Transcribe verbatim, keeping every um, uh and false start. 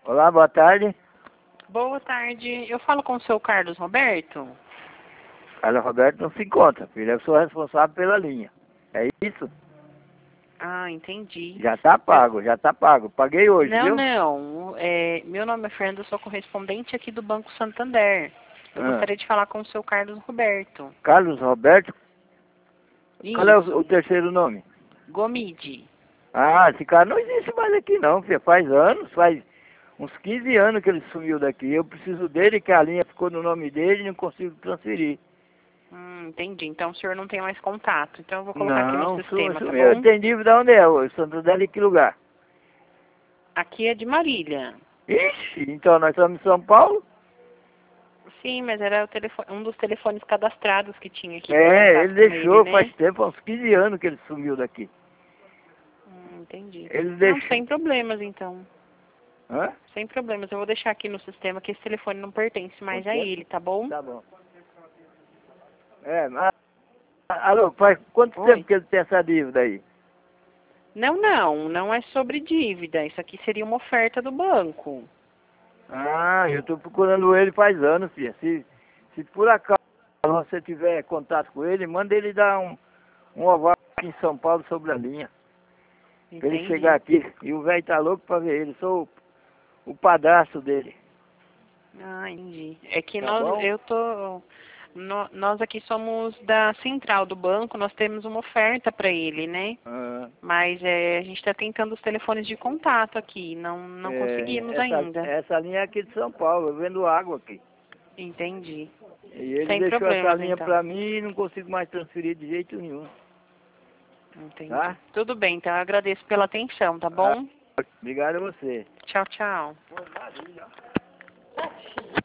Olá, boa tarde. Boa tarde. Eu falo com o seu Carlos Roberto? Carlos Roberto não se encontra, filho. Eu sou responsável pela linha. É isso? Ah, entendi. Já tá pago, já tá pago. Paguei hoje, Não, viu? não. É, meu nome é Fernanda, eu sou correspondente aqui do Banco Santander. Eu Ah. gostaria de falar com o seu Carlos Roberto. Carlos Roberto? Qual é o, o Isso. terceiro nome? Gomide. Ah, esse cara não existe mais aqui não, filho. Faz anos, faz uns quinze anos que ele sumiu daqui. Eu preciso dele, que a linha ficou no nome dele e não consigo transferir. Hum, entendi. Então o senhor não tem mais contato. Então eu vou colocar aqui no Não, su- sistema, tá sumiu. bom? Tem dívida onde é? Ô, Santander, em que lugar? Aqui é de Marília. Ixi, então nós estamos em São Paulo? Sim, mas era o telefone, um dos telefones cadastrados que tinha aqui para É, contato ele com ele, deixou né? faz tempo, uns quinze anos que ele sumiu daqui. Hum, entendi. Ele Não, deixou... sem problemas então. Hã? Sem problemas, eu vou deixar aqui no sistema que esse telefone não pertence mais Quanto a tempo? ele, tá bom? Tá bom. É, mas... Alô, faz quanto Oi. tempo que ele tem essa dívida aí? Não, não, não é sobre dívida. Isso aqui seria uma oferta do banco. Ah, eu tô procurando ele faz anos, filha. Se, se por acaso você tiver contato com ele, manda ele dar um, um oval aqui em São Paulo sobre a linha. Pra ele chegar Entendi. aqui. E o velho tá louco pra ver ele. Sou o, o padrasto dele. Ah, entendi. É que Tá nós, bom? eu tô, nó- nós aqui somos da central do banco, nós temos uma oferta para ele, né? Ah, Mas é, a gente está tentando os telefones de contato aqui, não, não é, conseguimos essa, ainda. essa linha é aqui de São Paulo. Eu vendo água aqui. Entendi. E ele Sem deixou essa problemas, linha então. pra mim e não consigo mais transferir de jeito nenhum. Entendi. Tá? Tudo bem, então eu agradeço pela atenção, tá Ah, bom? obrigado a você. Tchau, tchau.